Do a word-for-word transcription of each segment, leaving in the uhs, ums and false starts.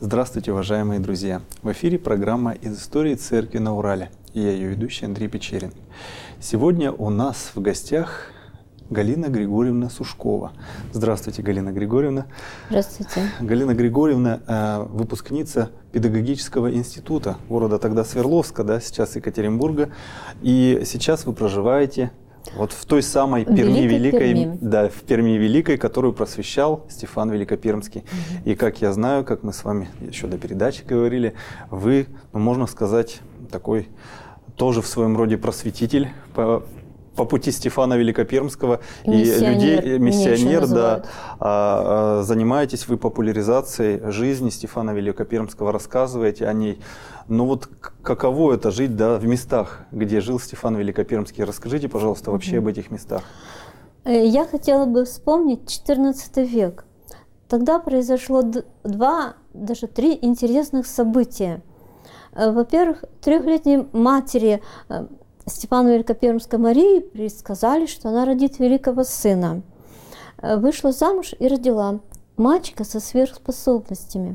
Здравствуйте, уважаемые друзья! В эфире программа «Из истории церкви на Урале». И я ее ведущий Андрей Печерин. Сегодня у нас в гостях Галина Григорьевна Сушкова. Здравствуйте, Галина Григорьевна. Здравствуйте. Галина Григорьевна – выпускница педагогического института города тогда Свердловска, да, сейчас Екатеринбурга. И сейчас вы проживаете вот в той самой Перми Великой, Перми. Да, в Перми Великой, которую просвещал Стефан Великопермский. Угу. И как я знаю, как мы с вами еще до передачи говорили, вы, ну, можно сказать, такой тоже в своем роде просветитель по, по пути Стефана Великопермского. Миссионер, и людей, миссионер, да, а, а, занимаетесь вы популяризацией жизни Стефана Великопермского, рассказываете о ней. Ну вот каково это жить, да, в местах, где жил Стефан Великопермский? Расскажите, пожалуйста, вообще mm-hmm. об этих местах. Я хотела бы вспомнить четырнадцатый век. Тогда произошло два, даже три интересных события. Во-первых, трехлетней матери Стефана Великопермской Марии предсказали, что она родит великого сына. Вышла замуж и родила мальчика со сверхспособностями.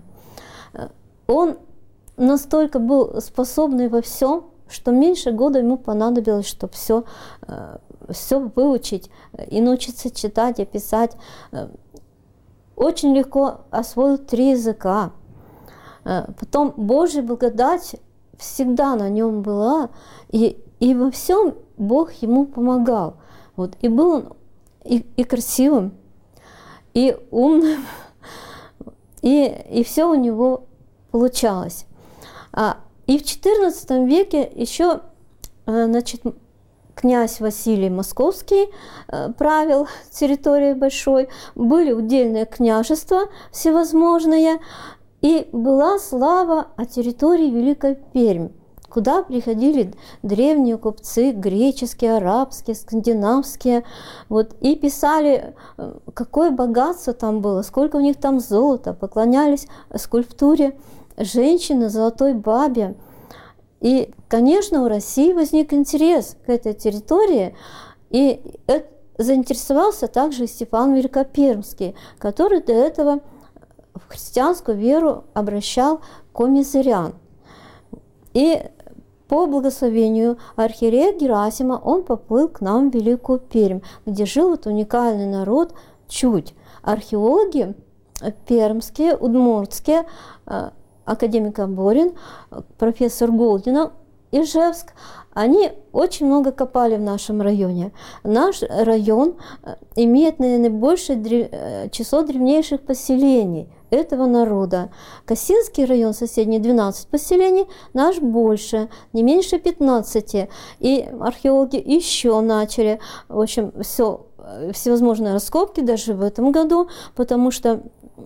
Он настолько был способный во всем, что меньше года ему понадобилось, чтобы все, все выучить и научиться читать и писать. Очень легко освоил три языка. Потом Божья благодать всегда на нем была, и, и во всем Бог ему помогал. Вот. И был он и, и красивым, и умным, и, и все у него получалось. А, и в четырнадцатом веке еще, значит, князь Василий Московский правил территорией большой, были удельные княжества всевозможные, и была слава о территории Великой Пермь, куда приходили древние купцы, греческие, арабские, скандинавские, вот, и писали, какое богатство там было, сколько у них там золота, поклонялись скульптуре женщины, золотой бабе. И, конечно, у России возник интерес к этой территории, и заинтересовался также и Стефан Великопермский, который до этого в христианскую веру обращал коммизырян. И по благословению архиерея Герасима он поплыл к нам в Великую Пермь, где жил вот уникальный народ Чудь. Археологи пермские, удмуртские, академик Аборин, профессор Голдина, Ижевск, они очень много копали в нашем районе. Наш район имеет наибольшее число древнейших поселений этого народа. Косинский район, соседний, двенадцать поселений, наш больше, не меньше пятнадцати. И археологи еще начали, в общем, все, всевозможные раскопки даже в этом году, потому что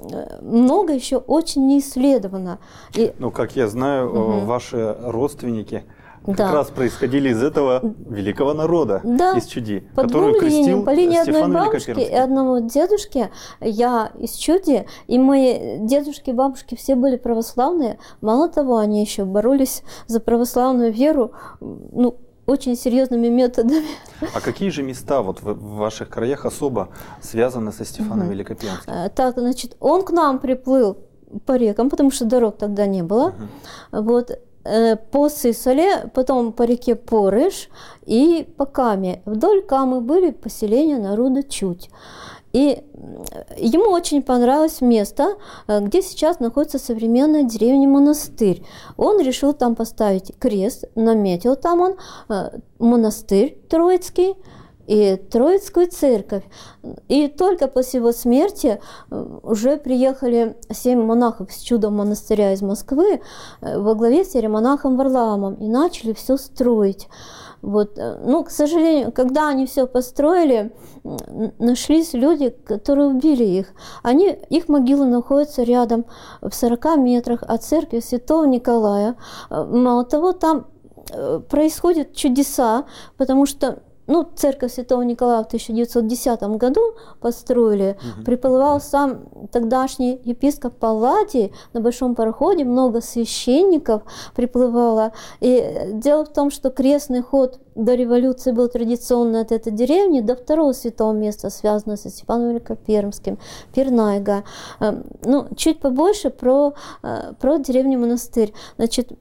много еще очень не исследовано. И... Ну, как я знаю, угу. ваши родственники как да. раз происходили из этого великого народа, да. из Чуди, по которую крестил по линии Стефан одной бабушки и одного дедушки, я из Чуди, и мои дедушки и бабушки все были православные. Мало того, они еще боролись за православную веру, ну, очень серьезными методами. А какие же места вот в, в ваших краях особо связаны со Стефаном угу. Великопермским? Так, значит, он к нам приплыл по рекам, потому что дорог тогда не было. Угу. Вот. По Сысоле, потом по реке Порыш и по Каме. Вдоль Камы были поселения народа Чудь. И ему очень понравилось место, где сейчас находится современная деревня Монастырь. Он решил там поставить крест, наметил там он монастырь Троицкий и Троицкую церковь. И только после его смерти уже приехали семь монахов с чудом монастыря из Москвы во главе с иеромонахом Варламом и начали все строить. Вот. Ну, к сожалению, когда они все построили, нашлись люди, которые убили их. Они, их могилы находятся рядом, в сорока метрах от церкви Святого Николая. Мало того, там происходят чудеса, потому что ну, церковь Святого Николая в тысяча девятьсот десятом году построили, угу. приплывал сам тогдашний епископ Палладий на большом пароходе, много священников приплывало. И дело в том, что крестный ход до революции был традиционный от этой деревни до второго святого места, связанного со Стефаном Великопермским, Пернайга. Ну, чуть побольше про, про деревню-монастырь. Значит,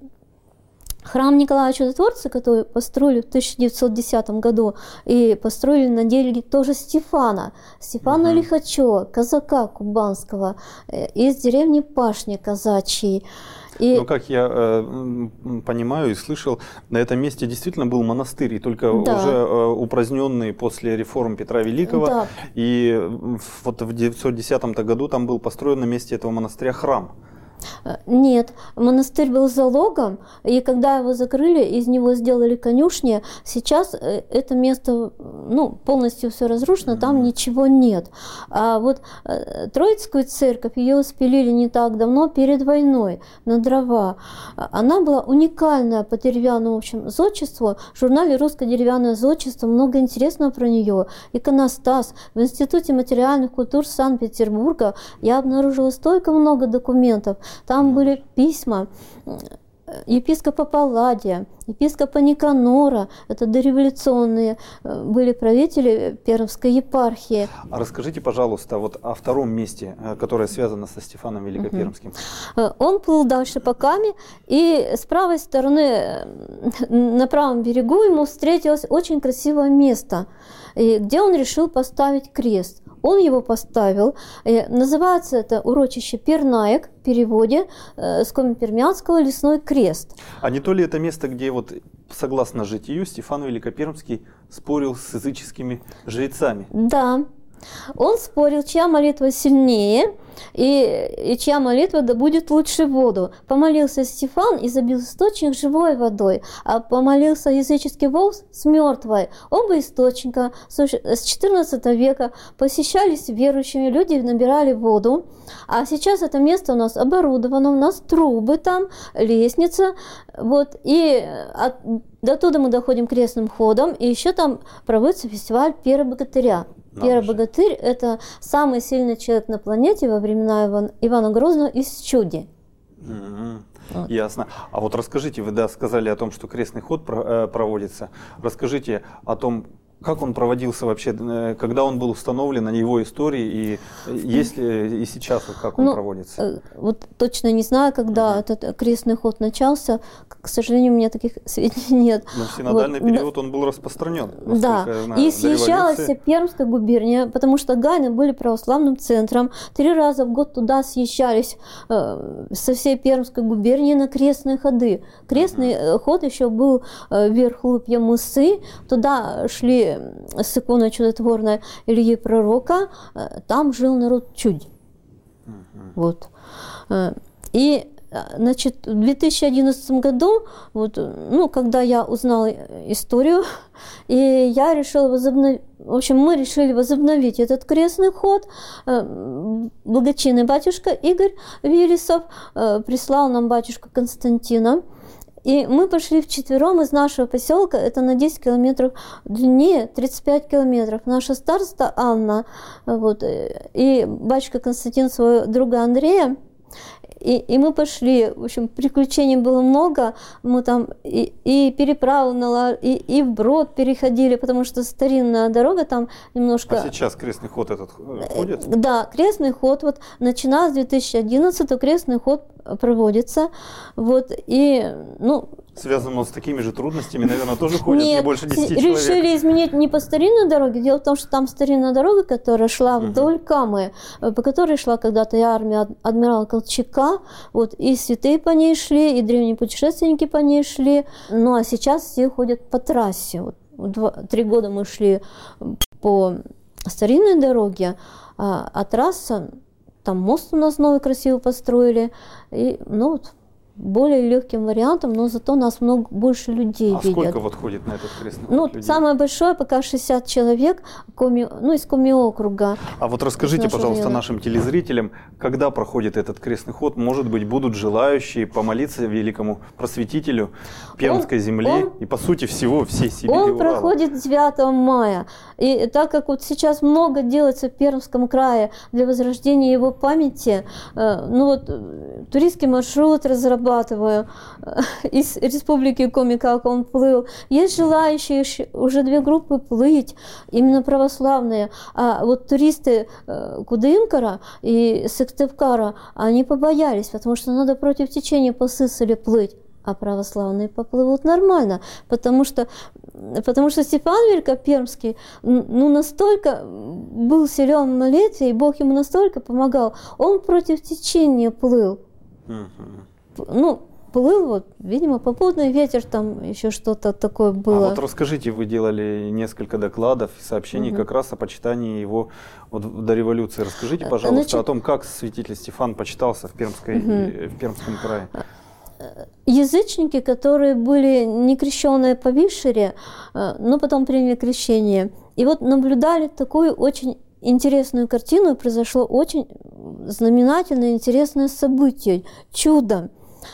храм Николая Чудотворца, который построили в тысяча девятьсот десятом году, и построили на деле тоже Стефана, Стефана угу. Лихачева, казака кубанского, из деревни Пашни казачьей. И... Ну, как я э, понимаю и слышал, на этом месте действительно был монастырь, и только да. уже э, упраздненный после реформ Петра Великого. Да. И вот в девятьсот десятом году там был построен на месте этого монастыря храм. Нет, монастырь был залогом, и когда его закрыли, из него сделали конюшни. Сейчас это место, ну, полностью все разрушено, там mm-hmm. ничего нет. А вот Троицкую церковь, ее спилили не так давно, перед войной, на дрова. Она была уникальная по деревянному, в общем, зодчеству. В журнале «Русское деревянное зодчество» много интересного про нее. Иконостас. В Институте материальных культур Санкт-Петербурга я обнаружила столько много документов. Там были письма епископа Палладия, епископа Никанора, это дореволюционные были правители Пермской епархии. А расскажите, пожалуйста, вот о втором месте, которое связано со Стефаном Великопермским. Угу. Он плыл дальше по Каме, и с правой стороны, на правом берегу, ему встретилось очень красивое место, где он решил поставить крест. Он его поставил. Называется это урочище Пернаек, в переводе с коми-пермянского «Лесной крест». А не то ли это место, где, вот, согласно житию, Стефан Великопермский спорил с языческими жрецами? Да. Он спорил, чья молитва сильнее, и, и чья молитва да будет лучше воду. Помолился Стефан и забил источник живой водой, а помолился языческий волк с мертвой. Оба источника с четырнадцатого века посещались верующими, люди набирали воду. А сейчас это место у нас оборудовано, у нас трубы там, лестница. Вот, и от, до туда мы доходим крестным ходом, и еще там проводится фестиваль «Первый богатыря». Первый богатырь – это самый сильный человек на планете во времена Ивана, Ивана Грозного из Чуди. Mm-hmm. Вот. Ясно. А вот расскажите, вы да, сказали о том, что крестный ход проводится. Расскажите о том, как он проводился вообще, когда он был установлен, на его истории, и есть ли и сейчас, вот как он ну, проводится? Вот точно не знаю, когда угу. этот крестный ход начался. К сожалению, у меня таких сведений нет. Но в синодальный вот. период он был распространен. Да, знаю, и съезжалась вся Пермская губерния, потому что Гайны были православным центром. Три раза в год туда съезжались э, со всей Пермской губернии на крестные ходы. Крестный угу. ход еще был э, вверх Лупья Мысы, туда шли с иконой чудотворной Ильи Пророка, там жил народ Чудь. Uh-huh. Вот. И, значит, в две тысячи одиннадцатом году, вот, ну, когда я узнала историю, и я решила возобновить, в общем, мы решили возобновить этот крестный ход. Благочинный батюшка Игорь Виллисов прислал нам батюшку Константина. И мы пошли вчетвером из нашего поселка, это на десять километров длиннее, тридцать пять километров. Наша староста Анна, вот, и батюшка Константин своего друга Андрея. И, и мы пошли, в общем, приключений было много, мы там и, и переправу нала, и, и вброд переходили, потому что старинная дорога там немножко... А сейчас крестный ход этот ходит? Да, крестный ход, вот, начиная с две тысячи одиннадцатого крестный ход проводится, вот, и, ну... Связано с такими же трудностями, наверное, тоже ходят не больше десяти человек. Решили изменить не по старинной дороге. Дело в том, что там старинная дорога, которая шла вдоль угу. Камы, по которой шла когда-то и армия адмирала Колчака. Вот, и святые по ней шли, и древние путешественники по ней шли. Ну, а сейчас все ходят по трассе. Вот, два, три года мы шли по старинной дороге, а, а трасса, там мост у нас новый красивый построили. И, ну, вот, более легким вариантом, но зато нас много больше людей а видят. А сколько вот ходит на этот крестный ход Ну, людей? самое большое пока шестьдесят человек, коми, ну, из Коми округа. А вот расскажите, пожалуйста, района. нашим телезрителям, когда проходит этот крестный ход, может быть, будут желающие помолиться великому просветителю Пермской он, земли он, и, по сути, всего всей Сибири. Он Урала. проходит девятого мая. И так как вот сейчас много делается в Пермском крае для возрождения его памяти, ну вот туристский маршрут разрабатываю из республики Коми, как он плыл. Есть желающие уже две группы плыть, именно православные. А вот туристы Кудымкара и Сыктывкара, они побоялись, потому что надо против течения по Сысоле плыть. А православные поплывут нормально, потому что, потому что Степан Великопермский ну, настолько был силен в молитве, и Бог ему настолько помогал, он против течения плыл. Uh-huh. Ну, плыл, вот, видимо, попутный ветер, там еще что-то такое было. А вот расскажите, вы делали несколько докладов и сообщений uh-huh. как раз о почитании его вот, до революции. Расскажите, пожалуйста, Значит... о том, как святитель Стефан почитался в, Пермской, uh-huh. в Пермском крае. Язычники, которые были не крещенные по Вишере, но потом приняли крещение. И вот наблюдали такую очень интересную картину, и произошло очень знаменательное, интересное событие, чудо.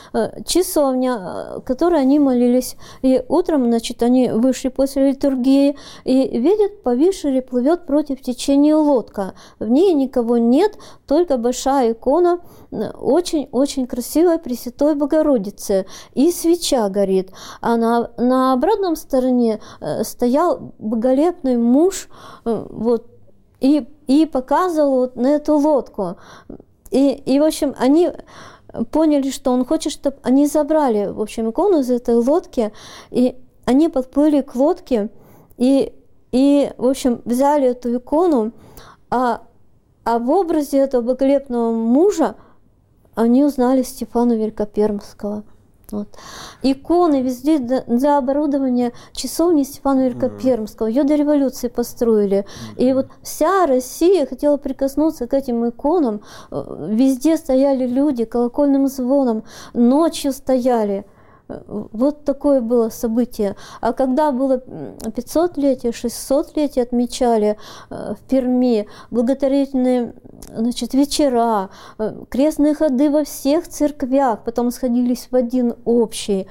Часовня, в которой они молились. И утром, значит, они вышли после литургии и видят, по Вишере плывет против течения лодка. В ней никого нет, только большая икона очень-очень красивой Пресвятой Богородицы. И свеча горит. А на, на обратном стороне стоял боголепный муж, вот, и, и показывал вот на эту лодку. И, и в общем, они поняли, что он хочет, чтобы они забрали, в общем, икону из этой лодки, и они подплыли к лодке, и, и в общем, взяли эту икону, а, а в образе этого боголепного мужа они узнали Стефана Великопермского. Вот. Иконы везде для оборудования часовни Стефана Великопермского. Ее до революции построили. И вот вся Россия хотела прикоснуться к этим иконам. Везде стояли люди колокольным звоном, ночью стояли. Вот такое было событие. А когда было пятисотлетие, шестисотлетие отмечали в Перми, благотворительные, значит, вечера, крестные ходы во всех церквях, потом сходились в один общий.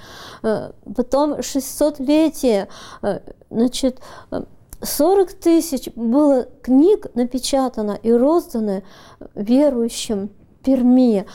Потом шестисотлетие, значит, сорок тысяч было книг напечатано и розданы верующим Перми.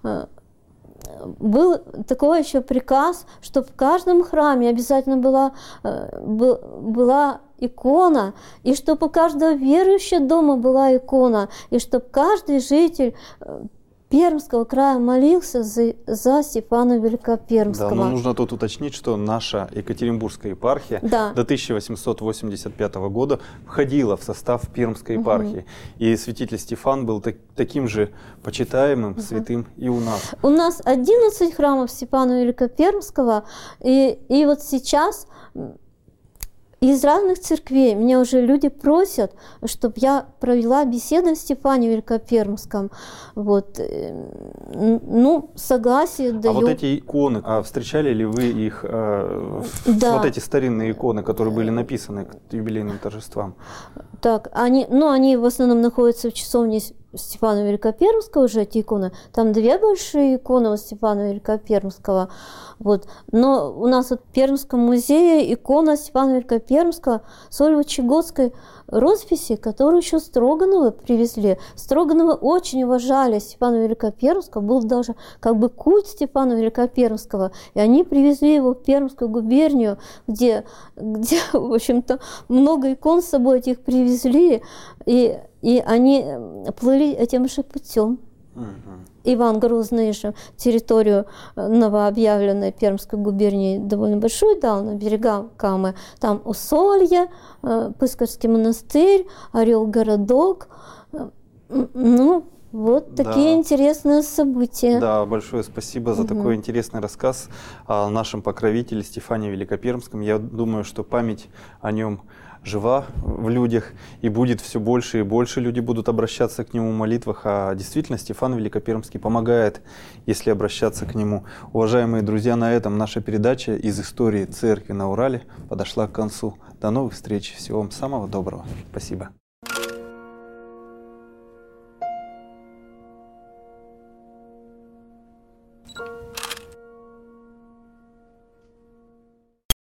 Был такой еще приказ, чтобы в каждом храме обязательно была, была икона, и чтобы у каждого верующего дома была икона, и чтобы каждый житель Пермского края молился за, за Стефана Великопермского. Да, но нужно тут уточнить, что наша Екатеринбургская епархия да. до тысяча восемьсот восемьдесят пятого года входила в состав Пермской епархии. Угу. И святитель Стефан был так, таким же почитаемым, угу. святым и у нас. У нас одиннадцать храмов Стефана Великопермского, и, и вот сейчас... Из разных церквей меня уже люди просят, чтобы я провела беседу с Стефаном Великопермским. Вот. Ну, согласие даю. А вот эти иконы, а встречали ли вы их, э, да. вот эти старинные иконы, которые были написаны к юбилейным торжествам? Так, они, ну, они в основном находятся в часовне Стефана Великопермского, уже эти иконы. Там две большие иконы у Стефана Великопермского. Вот. Но у нас вот в Пермском музее икона Стефана Великопермского с Ольво-Чегодской росписи, которую еще Строгановы привезли. Строгановы очень уважали Стефана Великопермского, был даже как бы культ Стефана Великопермского, и они привезли его в Пермскую губернию, где, где в общем-то, много икон с собой этих привезли, и, и они плыли этим же путем. Иван Грозный же территорию новообъявленной Пермской губернии довольно большую дал на берега Камы. Там Усолье, Пыскарский монастырь, Орел городок. Ну, вот такие да. интересные события. Да, большое спасибо за угу. такой интересный рассказ о нашем покровителе Стефане Великопермском. Я думаю, что память о нем жива в людях, и будет все больше и больше люди будут обращаться к нему в молитвах. А действительно, Стефан Великопермский помогает, если обращаться к нему. Уважаемые друзья, на этом наша передача из истории церкви на Урале подошла к концу. До новых встреч. Всего вам самого доброго. Спасибо.